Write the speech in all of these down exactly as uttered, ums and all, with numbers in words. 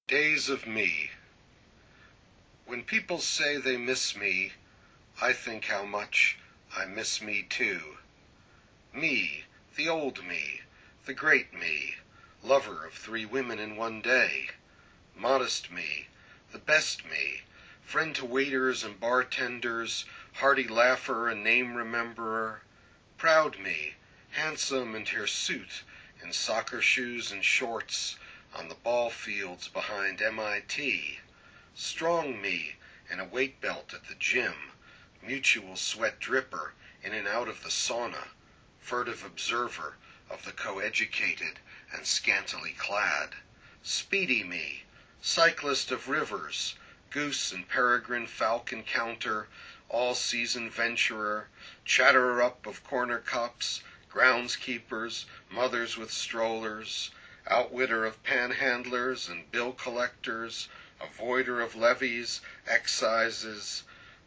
Days of Me. When people say they miss me, I think how much I miss me too. Me, the old me, the great me, lover of three women in one day. Modest me, the best me, friend to waiters and bartenders, hearty laugher and name rememberer. Proud me, handsome and hirsute, in soccer shoes and shorts, on the ball fields behind M I T. Strong me, in a weight belt at the gym, mutual sweat dripper in and out of the sauna, furtive observer of the coeducated and scantily clad. Speedy me, cyclist of rivers, goose and peregrine falcon counter, all-season venturer, chatterer-up of corner cups, groundskeepers, mothers with strollers, outwitter of panhandlers and bill collectors, avoider of levies, excises,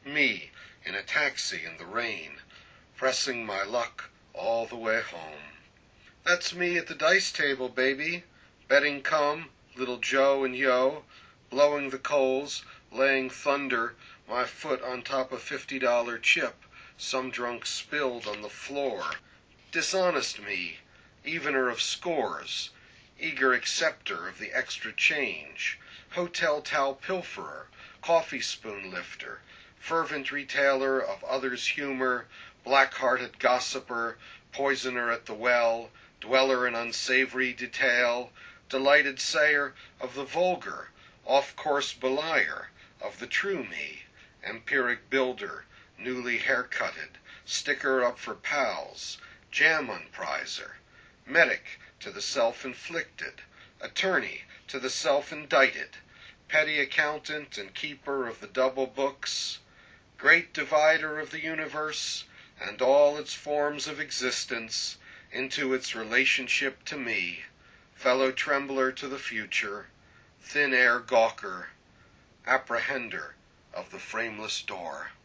me in a taxi in the rain, pressing my luck all the way home. That's me at the dice table, baby, betting come, little Joe and Yo, blowing the coals, laying thunder, my foot on top a fifty-dollar chip, some drunk spilled on the floor. Dishonest me, evener of scores, eager acceptor of the extra change, hotel towel pilferer, coffee spoon lifter, fervent retailer of others' humor, black-hearted gossiper, poisoner at the well, dweller in unsavory detail, delighted sayer of the vulgar, off-course belier of the true me, empiric builder, newly haircutted, sticker up for pals, jam-on prizer, medic to the self-inflicted, attorney to the self-indicted, petty accountant and keeper of the double books, great divider of the universe and all its forms of existence into its relationship to me, fellow trembler to the future, thin-air gawker, apprehender of the frameless door.